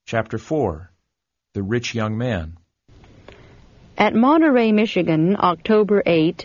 Chapter 4. The Rich Young Man. At Monterey, Michigan, October 8,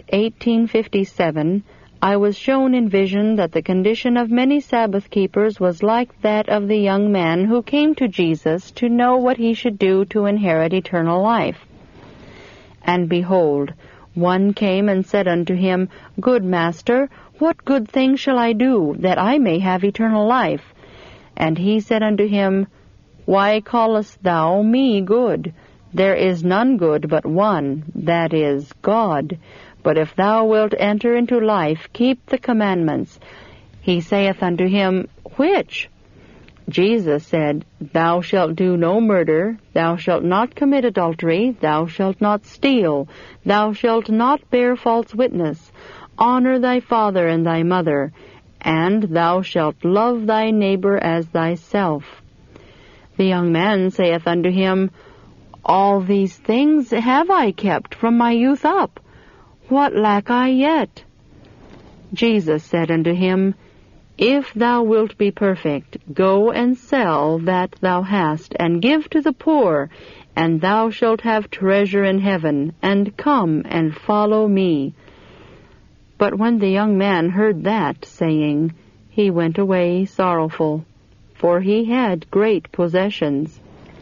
1857, I was shown in vision that the condition of many Sabbath keepers was like that of the young man who came to Jesus to know what he should do to inherit eternal life. And behold, one came and said unto him, Good Master, what good thing shall I do, that I may have eternal life? And he said unto him, Why callest thou me good? There is none good but one, that is, God. But if thou wilt enter into life, keep the commandments. He saith unto him, Which? Jesus said, Thou shalt do no murder, thou shalt not commit adultery, thou shalt not steal, thou shalt not bear false witness, honor thy father and thy mother, and thou shalt love thy neighbor as thyself. The young man saith unto him, All these things have I kept from my youth up. What lack I yet? Jesus said unto him, If thou wilt be perfect, go and sell that thou hast, and give to the poor, and thou shalt have treasure in heaven, and come and follow me. But when the young man heard that saying, he went away sorrowful, for he had great possessions.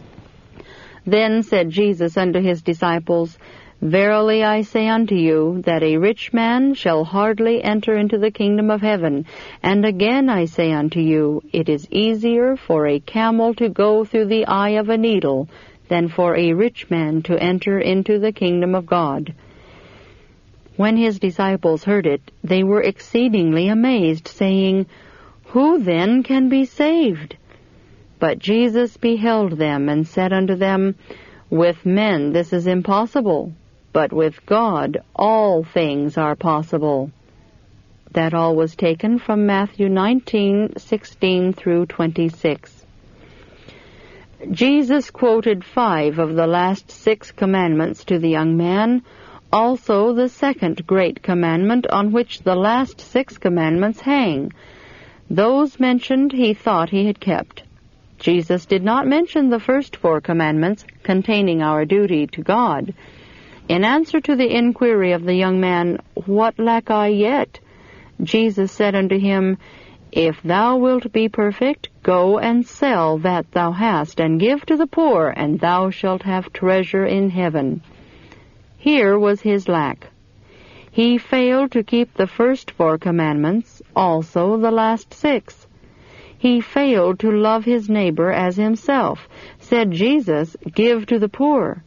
Then said Jesus unto his disciples, Verily I say unto you, that a rich man shall hardly enter into the kingdom of heaven. And again I say unto you, it is easier for a camel to go through the eye of a needle than for a rich man to enter into the kingdom of God. When his disciples heard it, they were exceedingly amazed, saying, Who then can be saved? But Jesus beheld them, and said unto them, With men this is impossible, but with God all things are possible. That all was taken from Matthew 19:16 through 26. Jesus quoted 5 of the last 6 commandments to the young man, also the second great commandment on which the last 6 commandments hang. Those mentioned he thought he had kept. Jesus did not mention the first 4 commandments containing our duty to God. In answer to the inquiry of the young man, What lack I yet? Jesus said unto him, If thou wilt be perfect, go and sell that thou hast, and give to the poor, and thou shalt have treasure in heaven. Here was his lack. He failed to keep the first 4 commandments, also the last 6. He failed to love his neighbor as himself. Said Jesus, Give to the poor.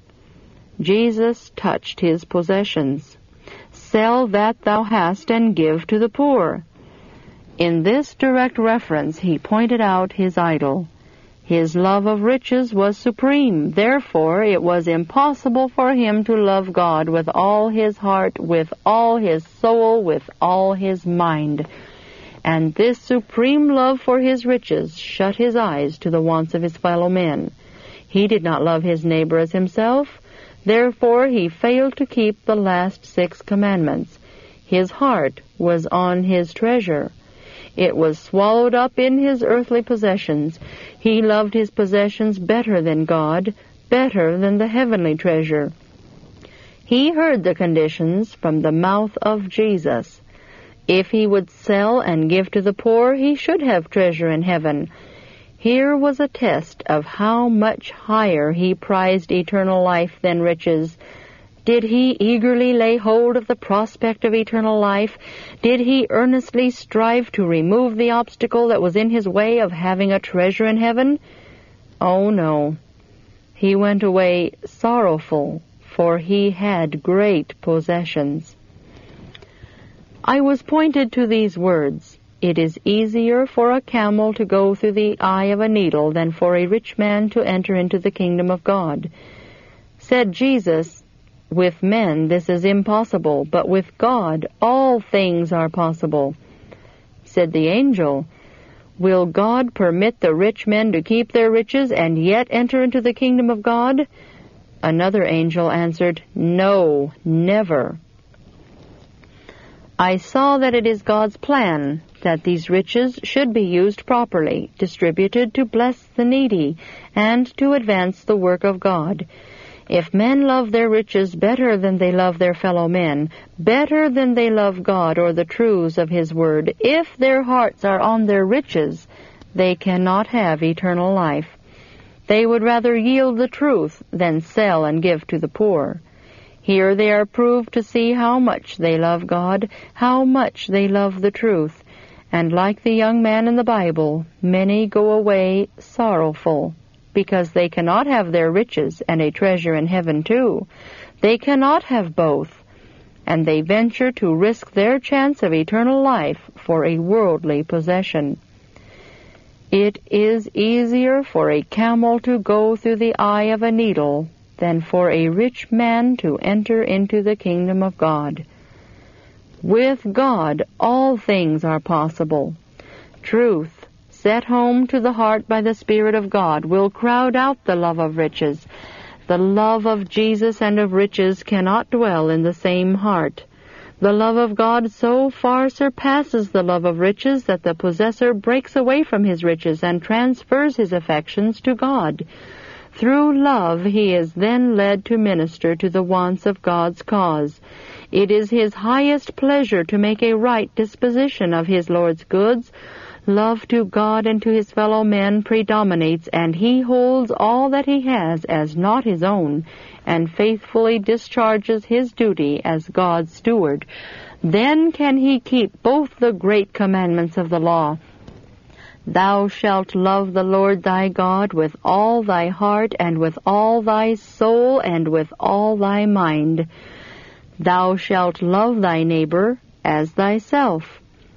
Jesus touched his possessions. Sell that thou hast and give to the poor. In this direct reference he pointed out his idol. His love of riches was supreme. Therefore it was impossible for him to love God with all his heart, with all his soul, with all his mind. And this supreme love for his riches shut his eyes to the wants of his fellow men. He did not love his neighbor as himself. Therefore he failed to keep the last 6 commandments. His heart was on his treasure. It was swallowed up in his earthly possessions. He loved his possessions better than God, better than the heavenly treasure. He heard the conditions from the mouth of Jesus. If he would sell and give to the poor, he should have treasure in heaven. Here was a test of how much higher he prized eternal life than riches. Did he eagerly lay hold of the prospect of eternal life? Did he earnestly strive to remove the obstacle that was in his way of having a treasure in heaven? Oh, no. He went away sorrowful, for he had great possessions. I was pointed to these words, It is easier for a camel to go through the eye of a needle than for a rich man to enter into the kingdom of God. Said Jesus, With men this is impossible, but with God all things are possible. Said the angel, Will God permit the rich men to keep their riches and yet enter into the kingdom of God? Another angel answered, No, never. I saw that it is God's plan that these riches should be used properly, distributed to bless the needy, and to advance the work of God. If men love their riches better than they love their fellow men, better than they love God or the truths of His Word, if their hearts are on their riches, they cannot have eternal life. They would rather yield the truth than sell and give to the poor. Here they are proved to see how much they love God, how much they love the truth, and like the young man in the Bible, many go away sorrowful, because they cannot have their riches and a treasure in heaven too. They cannot have both, and they venture to risk their chance of eternal life for a worldly possession. It is easier for a camel to go through the eye of a needle than for a rich man to enter into the kingdom of God. With God, all things are possible. Truth, set home to the heart by the Spirit of God, will crowd out the love of riches. The love of Jesus and of riches cannot dwell in the same heart. The love of God so far surpasses the love of riches that the possessor breaks away from his riches and transfers his affections to God. Through love he is then led to minister to the wants of God's cause. It is his highest pleasure to make a right disposition of his Lord's goods. Love to God and to his fellow men predominates, and he holds all that he has as not his own, and faithfully discharges his duty as God's steward. Then can he keep both the great commandments of the law. Thou shalt love the Lord thy God with all thy heart, and with all thy soul, and with all thy mind. Thou shalt love thy neighbor as thyself.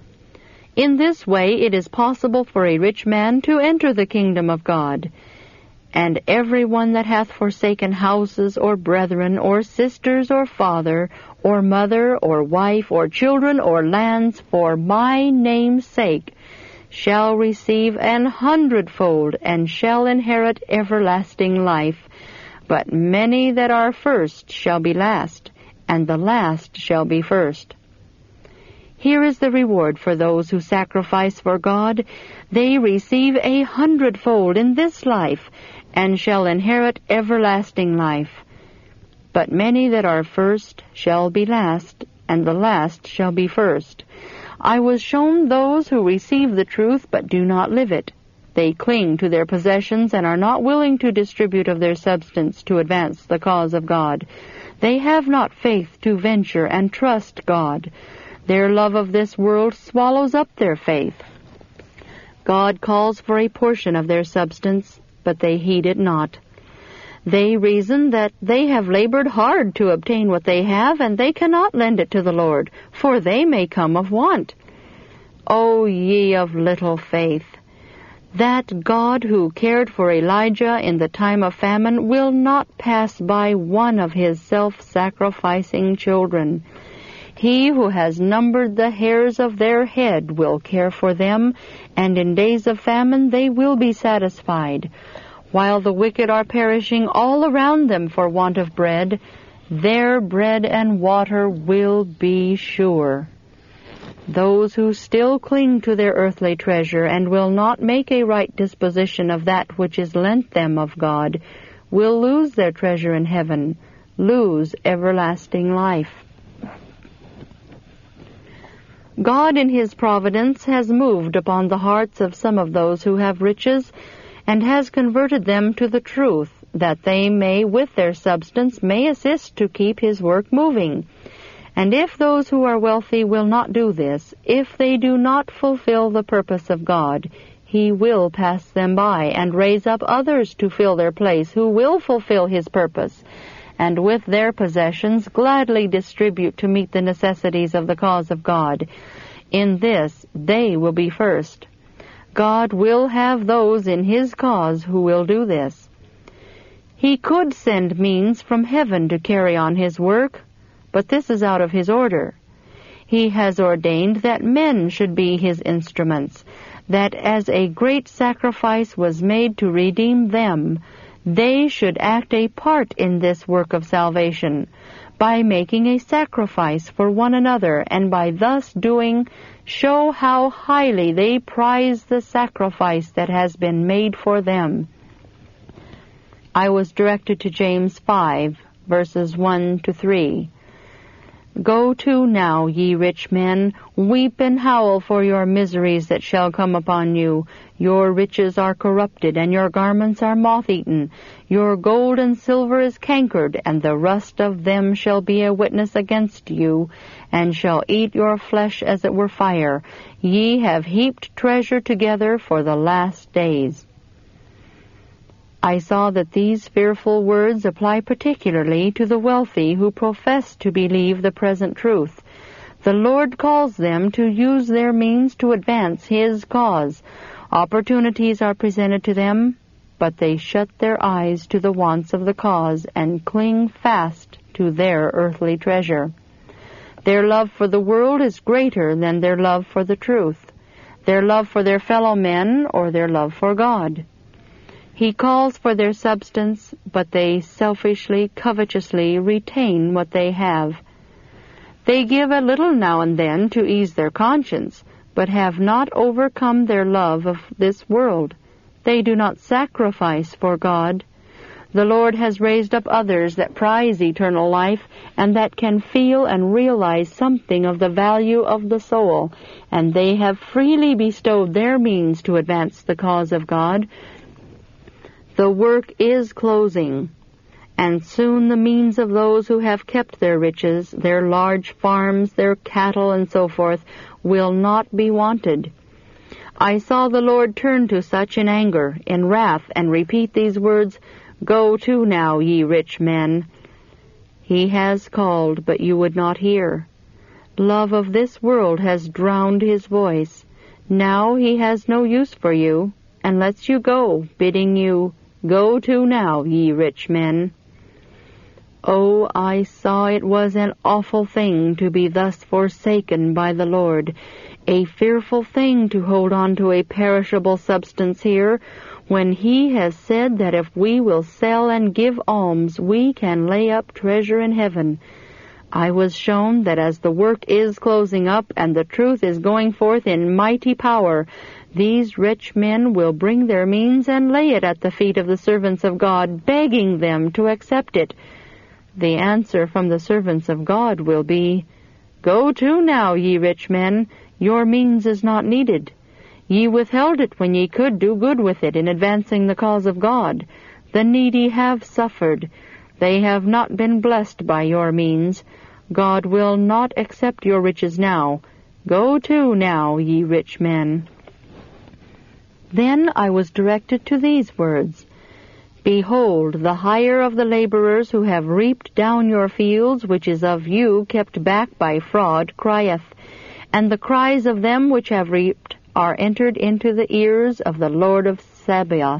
In this way it is possible for a rich man to enter the kingdom of God. And every one that hath forsaken houses, or brethren, or sisters, or father, or mother, or wife, or children, or lands, for my name's sake, shall receive 100-fold, and shall inherit everlasting life. But many that are first shall be last, and the last shall be first. Here is the reward for those who sacrifice for God. They receive 100-fold in this life, and shall inherit everlasting life. But many that are first shall be last, and the last shall be first. I was shown those who receive the truth but do not live it. They cling to their possessions and are not willing to distribute of their substance to advance the cause of God. They have not faith to venture and trust God. Their love of this world swallows up their faith. God calls for a portion of their substance, but they heed it not. They reason that they have labored hard to obtain what they have, and they cannot lend it to the Lord, for they may come of want. O ye of little faith! That God who cared for Elijah in the time of famine will not pass by one of his self-sacrificing children. He who has numbered the hairs of their head will care for them, and in days of famine they will be satisfied. While the wicked are perishing all around them for want of bread, their bread and water will be sure. Those who still cling to their earthly treasure and will not make a right disposition of that which is lent them of God will lose their treasure in heaven, lose everlasting life. God in His providence has moved upon the hearts of some of those who have riches, and has converted them to the truth, that they may, with their substance, may assist to keep His work moving. And if those who are wealthy will not do this, if they do not fulfill the purpose of God, He will pass them by, and raise up others to fill their place, who will fulfill His purpose, and with their possessions gladly distribute to meet the necessities of the cause of God. In this they will be first. God will have those in His cause who will do this. He could send means from heaven to carry on His work, but this is out of His order. He has ordained that men should be His instruments, that as a great sacrifice was made to redeem them, they should act a part in this work of salvation. by making a sacrifice for one another, and by thus doing, show how highly they prize the sacrifice that has been made for them. I was directed to James 5, verses 1 to 3. Go to now, ye rich men, weep and howl for your miseries that shall come upon you. Your riches are corrupted, and your garments are moth-eaten. Your gold and silver is cankered, and the rust of them shall be a witness against you, and shall eat your flesh as it were fire. Ye have heaped treasure together for the last days. I saw that these fearful words apply particularly to the wealthy who profess to believe the present truth. The Lord calls them to use their means to advance His cause. Opportunities are presented to them, but they shut their eyes to the wants of the cause and cling fast to their earthly treasure. Their love for the world is greater than their love for the truth, their love for their fellow men, or their love for God. He calls for their substance, but they selfishly, covetously retain what they have. They give a little now and then to ease their conscience, but have not overcome their love of this world. They do not sacrifice for God. The Lord has raised up others that prize eternal life, and that can feel and realize something of the value of the soul, and they have freely bestowed their means to advance the cause of God. The work is closing, and soon the means of those who have kept their riches, their large farms, their cattle, and so forth, will not be wanted. I saw the Lord turn to such in anger, in wrath, and repeat these words, Go to now, ye rich men. He has called, but you would not hear. Love of this world has drowned His voice. Now He has no use for you, and lets you go, bidding you, Go to now, ye rich men. Oh, I saw it was an awful thing to be thus forsaken by the Lord, a fearful thing to hold on to a perishable substance here, when He has said that if we will sell and give alms, we can lay up treasure in heaven. I was shown that as the work is closing up and the truth is going forth in mighty power, these rich men will bring their means and lay it at the feet of the servants of God, begging them to accept it. The answer from the servants of God will be, Go to now, ye rich men, your means is not needed. Ye withheld it when ye could do good with it in advancing the cause of God. The needy have suffered. They have not been blessed by your means. God will not accept your riches now. Go to now, ye rich men. Then I was directed to these words, Behold, the hire of the laborers who have reaped down your fields, which is of you kept back by fraud, crieth, and the cries of them which have reaped are entered into the ears of the Lord of Sabaoth.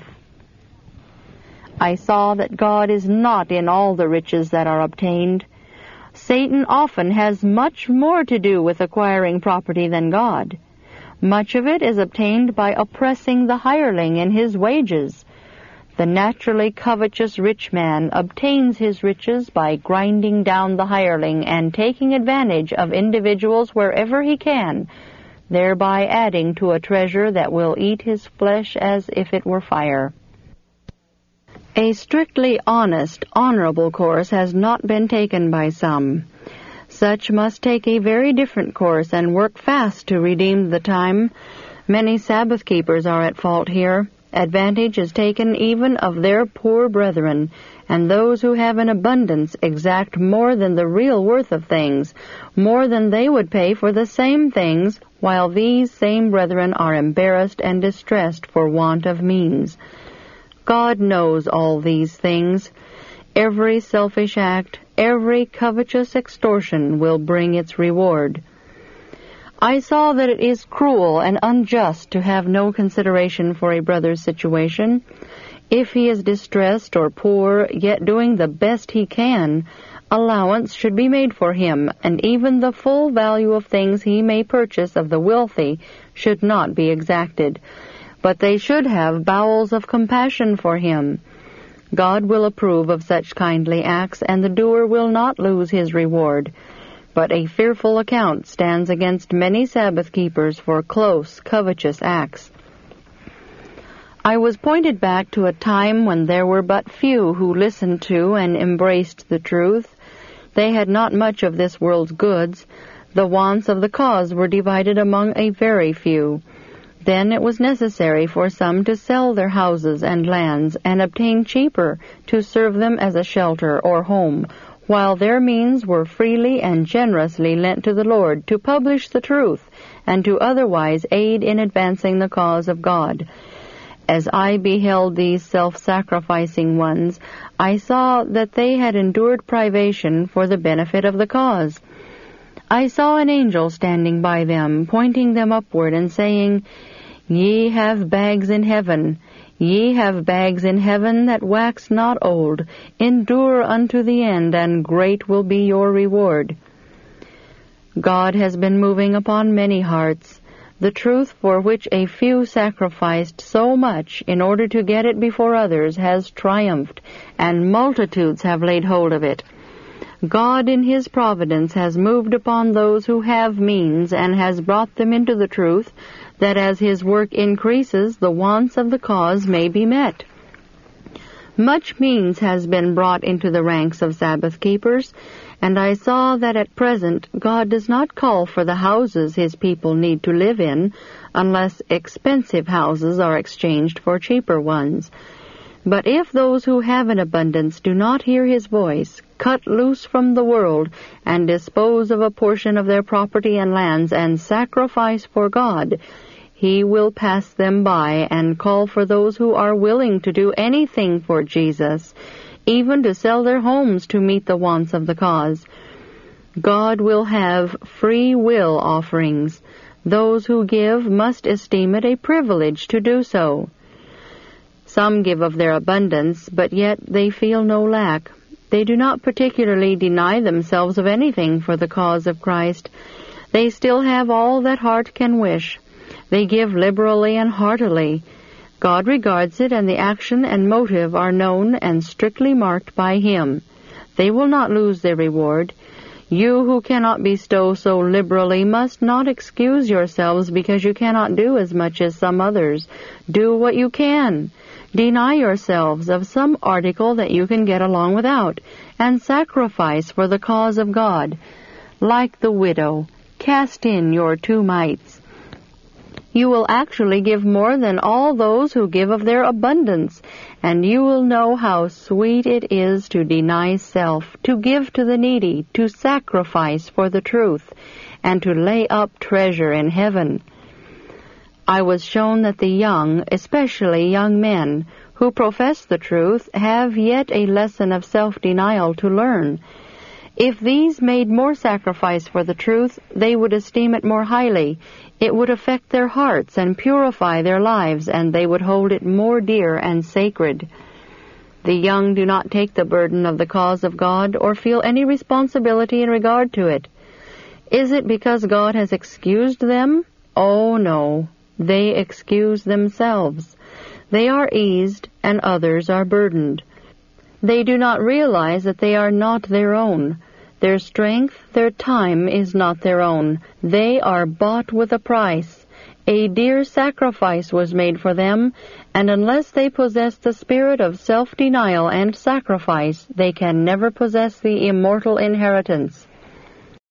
I saw that God is not in all the riches that are obtained. Satan often has much more to do with acquiring property than God. Much of it is obtained by oppressing the hireling in his wages. The naturally covetous rich man obtains his riches by grinding down the hireling and taking advantage of individuals wherever he can, thereby adding to a treasure that will eat his flesh as if it were fire. A strictly honest, honorable course has not been taken by some. Such must take a very different course and work fast to redeem the time. Many Sabbath keepers are at fault here. Advantage is taken even of their poor brethren, and those who have an abundance exact more than the real worth of things, more than they would pay for the same things, while these same brethren are embarrassed and distressed for want of means. God knows all these things. Every selfish act, every covetous extortion will bring its reward. I saw that it is cruel and unjust to have no consideration for a brother's situation. If he is distressed or poor, yet doing the best he can, allowance should be made for him, and even the full value of things he may purchase of the wealthy should not be exacted. But they should have bowels of compassion for him. God will approve of such kindly acts, and the doer will not lose his reward. But a fearful account stands against many Sabbath keepers for close, covetous acts. I was pointed back to a time when there were but few who listened to and embraced the truth. They had not much of this world's goods. The wants of the cause were divided among a very few. Then it was necessary for some to sell their houses and lands and obtain cheaper to serve them as a shelter or home, while their means were freely and generously lent to the Lord to publish the truth and to otherwise aid in advancing the cause of God. As I beheld these self-sacrificing ones, I saw that they had endured privation for the benefit of the cause. I saw an angel standing by them, pointing them upward and saying, "Ye have bags in heaven. Ye have bags in heaven that wax not old. Endure unto the end, and great will be your reward." God has been moving upon many hearts. The truth for which a few sacrificed so much in order to get it before others has triumphed, and multitudes have laid hold of it. God in His providence has moved upon those who have means and has brought them into the truth, that as His work increases, the wants of the cause may be met. Much means has been brought into the ranks of Sabbath keepers, and I saw that at present God does not call for the houses His people need to live in, unless expensive houses are exchanged for cheaper ones. But if those who have an abundance do not hear His voice, cut loose from the world, and dispose of a portion of their property and lands, and sacrifice for God, He will pass them by and call for those who are willing to do anything for Jesus, even to sell their homes to meet the wants of the cause. God will have free will offerings. Those who give must esteem it a privilege to do so. Some give of their abundance, but yet they feel no lack. They do not particularly deny themselves of anything for the cause of Christ. They still have all that heart can wish. They give liberally and heartily. God regards it, and the action and motive are known and strictly marked by Him. They will not lose their reward. You who cannot bestow so liberally must not excuse yourselves because you cannot do as much as some others. Do what you can. Deny yourselves of some article that you can get along without, and sacrifice for the cause of God. Like the widow, cast in your 2 mites. You will actually give more than all those who give of their abundance, and you will know how sweet it is to deny self, to give to the needy, to sacrifice for the truth, and to lay up treasure in heaven. I was shown that the young, especially young men, who profess the truth, have yet a lesson of self-denial to learn. If these made more sacrifice for the truth, they would esteem it more highly. It would affect their hearts and purify their lives, and they would hold it more dear and sacred. The young do not take the burden of the cause of God or feel any responsibility in regard to it. Is it because God has excused them? Oh, no. They excuse themselves. They are eased, and others are burdened. They do not realize that they are not their own. Their strength, their time is not their own. They are bought with a price. A dear sacrifice was made for them, and unless they possess the spirit of self-denial and sacrifice, they can never possess the immortal inheritance.